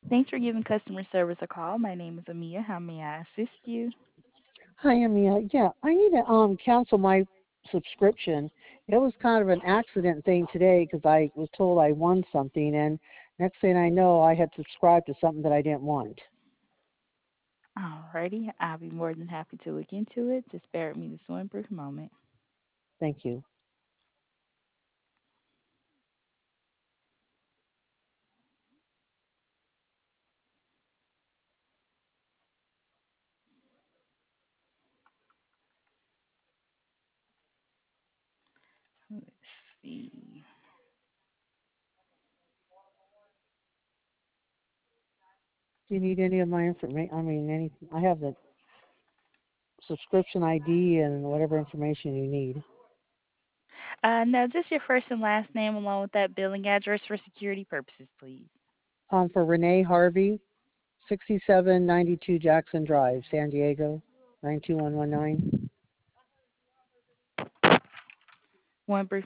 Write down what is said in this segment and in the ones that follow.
Thanks for giving customer service a call. My name is Amia. How may I assist you? Hi, Amia. Yeah, I need to cancel my subscription. It was kind of an accident thing today because I was told I won something, and next thing I know, I had subscribed to something that I didn't want. Alrighty, I'll be more than happy to look into it. Just bear with me this one brief moment. Thank you. Let's see. Do you need any of my information? I mean, I have the subscription ID and whatever information you need. No, just your first and last name along with that billing address for security purposes, please. For Renee Harvey, 6792 Jackson Drive, San Diego, 92119. One brief,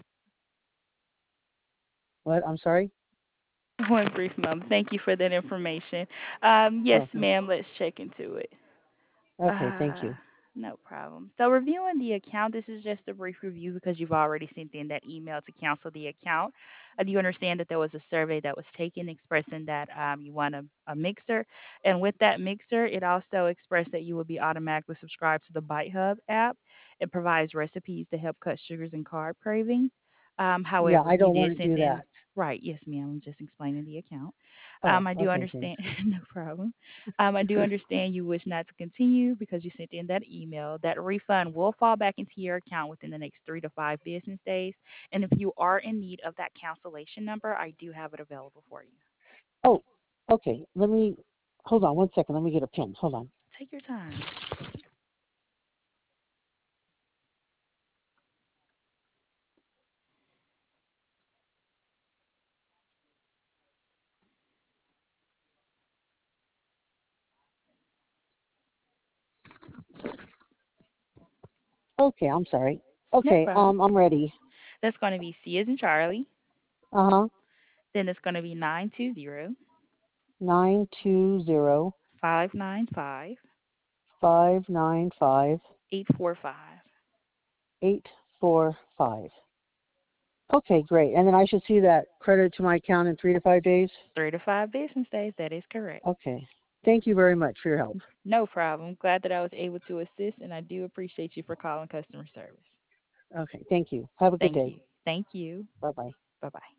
What? I'm sorry? one brief moment. Thank you for that information. Yes, Oh, ma'am. Let's check into it. okay. Thank Uh, you. no problem. So reviewing the account, this is just a brief review because you've already sent in that email to cancel the account. Do you understand that there was a survey that was taken expressing that you want a mixer? And with that mixer, it also expressed that you will be automatically subscribed to the Bite Hub app. It provides recipes to help cut sugars and carb cravings. Yeah, However, I you don't did want to send do in, that. right, yes, ma'am, I'm just explaining the account. Oh, I do okay. Thanks. understand, no problem. I do understand you wish not to continue because you sent in that email. That refund will fall back into your account within the next 3 to 5 business days. And if you are in need of that cancellation number, I do have it available for you. Oh, okay. Let me hold on one second. Let me get a pen. Hold on. Take your time. Okay, I'm sorry. No Okay, problem. I'm ready. That's going to be C as in Charlie. Uh-huh. Then it's going to be 920 920 595 595 845. 845. Okay, great. And then I should see that credit to my account in 3 to 5 days? 3 to 5 business days. That is correct. Okay. Thank you very much for your help. No problem. Glad that I was able to assist, and I do appreciate you for calling customer service. Okay, thank you. Have a good Thank day. you. Thank you. Bye-bye. Bye bye.